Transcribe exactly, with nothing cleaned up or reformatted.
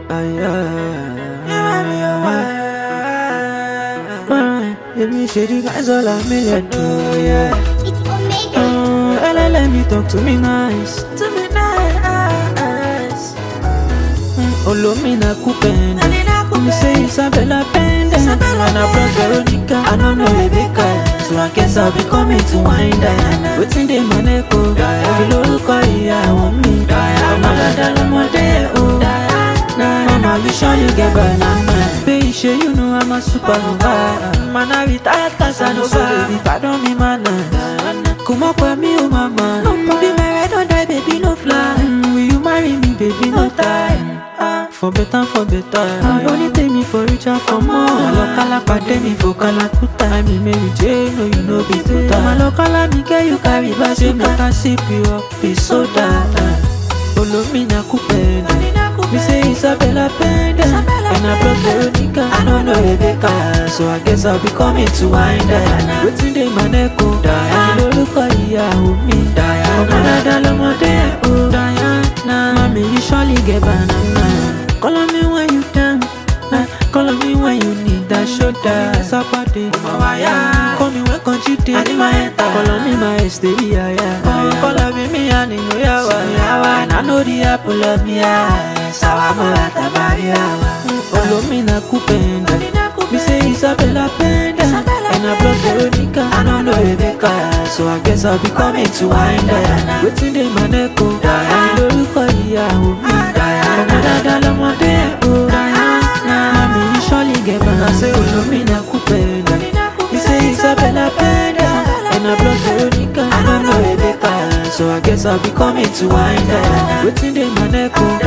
Let me share the guys all a million do, yeah. It's Omega. Uh, let, let me talk to me nice, to me nice. Mm, Olo me na kupenda, me say Isabella Penda, and I brought Veronica, I don't know Rebecca, so I guess I'll be coming to wind down. Waiting day maneko, below call ya want me, I'm a lada lomode, oh. Mama, you sure you get banana? Baby, sure you know I'm a supernova. Man, I retired Casanova. So baby, pardon me, man. Come up with me, oh mama. Be married or die, baby, no fly. Mm, will you marry me, baby, no time? Ah, for better, for better. Ah, you only take me for richer, for more. Malokala pade me for Kalakuta. I mean, Mary Jane, no, you know, be good. Malokala me get you carry back, so make I sip you up, be soda. Olo me na kupenda. Me say Isabella Penda, and I brought Veronica, I don't know Rebecca, so I guess I'll be coming to wind down. Waiting day maneko, Diana, look at ya, me, Diana, Diana, Lomode, oh, Diana, mommy, you surely get banana. Call on me when you down, call on me when you need that shoulder, Sapade, call me when country day, call on me my esteria, call on me, I know yawa, and I know the apple of me eye. Sawa mata baria, olo me na kupenda. Me say Isabella Penda, and I brought Veronica, I don't know Rebecca, so I guess I'll be coming to wind down. Waiting day maneko, Diana, look at ya, me, Diana, Diana, Lomode, oh, Diana, mommy, you surely get back. I say olo me na kupenda. Me say Isabella Penda, and I brought Veronica, I don't know Rebecca, so I guess I'll be coming to wind down. Waiting day maneko.